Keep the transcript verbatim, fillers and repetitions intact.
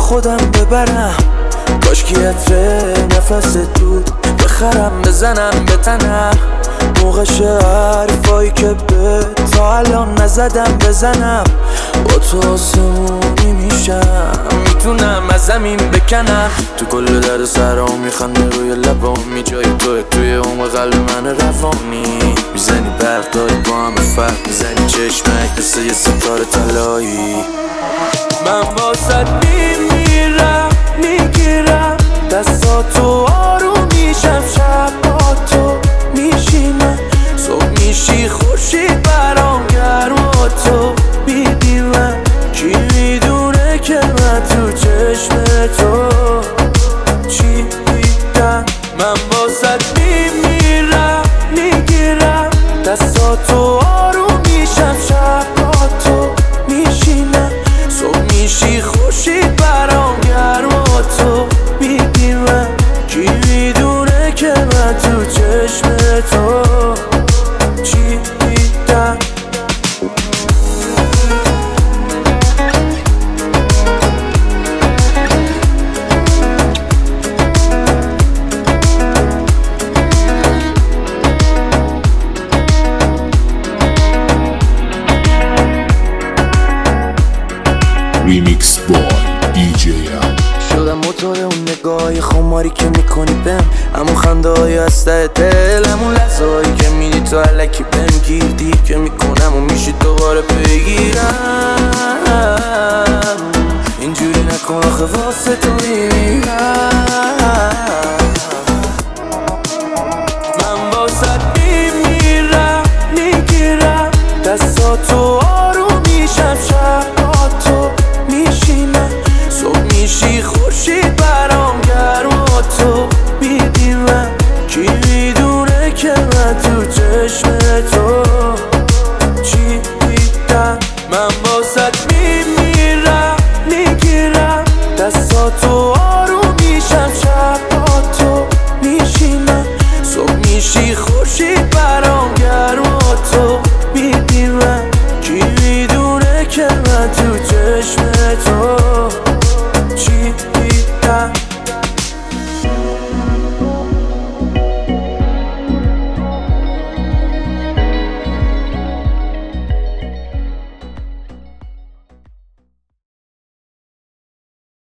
خودم ببرم، کاش که عطر نفس دود بخرم بزنم به تنم، موقع حرفایی که به تا الان نزدم بزنم. با تو آسمونی میشم، میتونم از زمین بکنم. تو کل درد سرام میخنده روی لبام، میجای توی توی عمق قلب من روانی. میزنی برق داری با همه فرق، میزنی چشمک مثل یه ستاره طلایی. من واسد میمیرم میگیرم دستاتو، آروم میشم شب با تو میشینم. صبح میشی خورشید برام گرم و تو میدیمم. کی میدونه که من تو چشم تو چی دیدم. من واسد میمیرم میگیرم دستاتو، آروم میشم شب با تو میشینم. صبح میشی خورشید برام گرم و تو میدیمم. کی میدونه که من تو چشم تو چی دیدم. ریمیکس بای دی جی ام. شدم موتور اون نگاهی خماری که میکنی بهم، همون خنده های از ته دل، همون لحظه هایی که میدی تو علکی بهم گیردی که میکنم و میشی دوباره بگیرم. اینجوری نکن آخه واسه تو میمیرم.